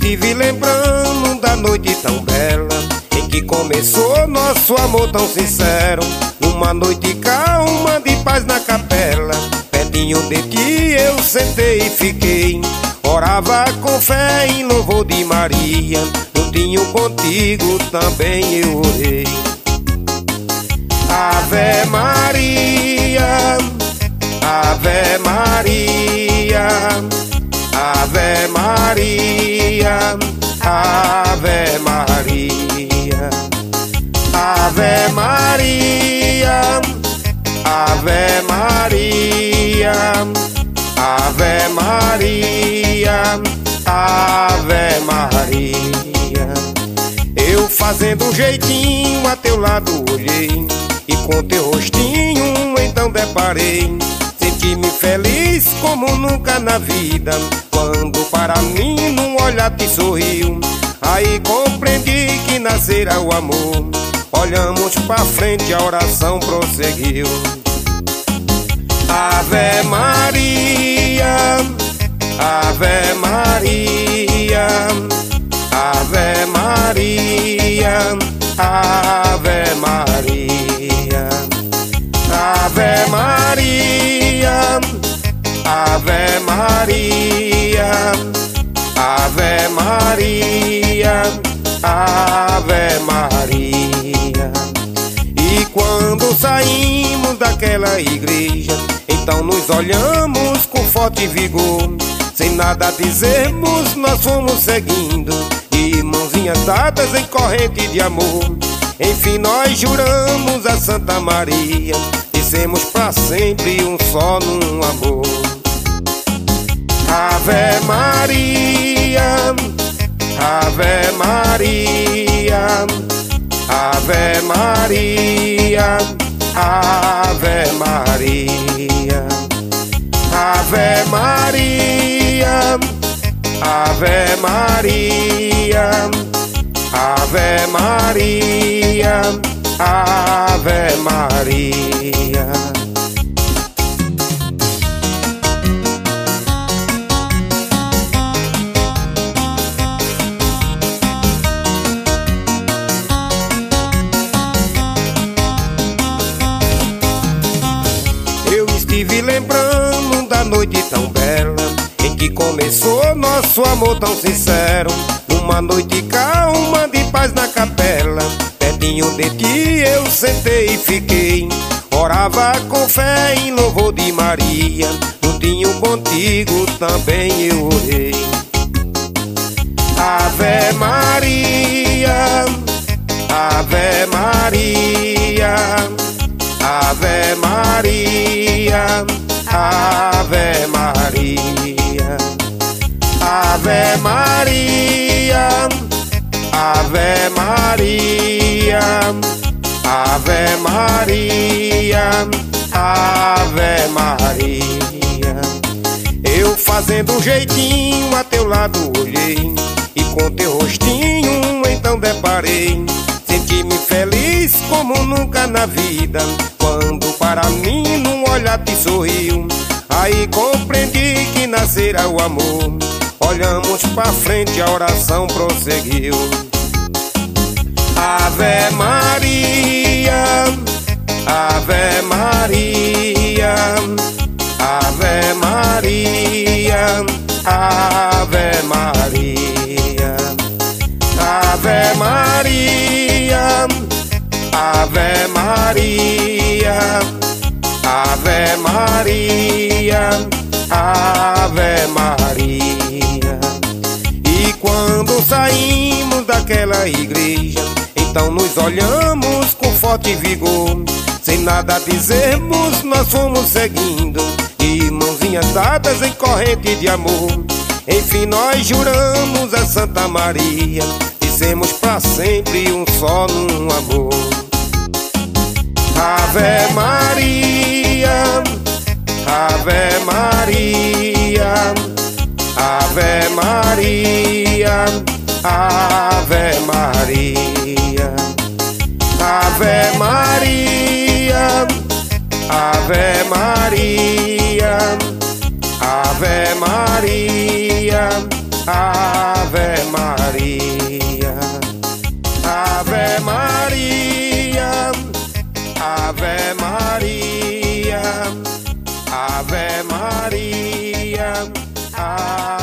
estive lembrando da noite tão bela em que começou nosso amor tão sincero. Uma noite calma de paz na capela, pertinho de ti eu sentei e fiquei. Orava com fé em louvor de Maria, juntinho contigo também eu orei. Ave Maria, Ave Maria, Ave Maria, Ave Maria, Ave Maria, Ave Maria, Ave Maria, Ave Maria. Eu fazendo um jeitinho a teu lado olhei, e com teu rostinho então deparei. Senti-me feliz como nunca na vida, quando para mim num olhar te sorriu. Aí compreendi que nascerá o amor. Olhamos pra frente, a oração prosseguiu. Ave Maria, Ave Maria, Ave Maria, Ave Maria, Ave Maria, Ave Maria, Ave Maria, Ave Maria. E quando saímos daquela igreja, então nos olhamos com forte vigor. Sem nada dizermos, nós fomos seguindo, de mãozinhas dadas em corrente de amor. Enfim nós juramos a Santa Maria, dissemos pra sempre um só num amor. Ave Maria, Ave Maria, Ave Maria, Ave Maria, Ave Maria, Ave Maria, Ave Maria, Ave Maria. Eu estive lembrando da noite tão bela em que começou nosso amor tão sincero. Uma noite calma de paz na capela, pertinho de ti eu sentei e fiquei. Orava com fé em louvor de Maria, juntinho contigo também eu orei. Ave Maria, Ave Maria, Ave Maria, Ave Maria, Ave Maria, Ave Maria, Ave Maria, Ave Maria. Eu fazendo um jeitinho a teu lado olhei, e com teu rostinho então deparei. Senti-me feliz como nunca na vida, quando para mim num olhar te sorriu. Aí compreendi que nascerá o amor. Olhamos pra frente, a oração prosseguiu. Ave Maria, Ave Maria, Ave Maria, Ave Maria, Ave Maria, Ave Maria, Ave Maria, Ave Maria. E quando saímos daquela igreja, então nos olhamos com forte vigor. Sem nada dizermos, nós fomos seguindo, de mãozinhas dadas em corrente de amor. Enfim nós juramos a Santa Maria, dissemos pra sempre um só num amor. Ave Maria, Ave Maria, Ave Maria, Ave Maria, Ave Maria, Ave Maria, Ave Maria, Ave Maria. Ave Maria, Ave Maria, Ave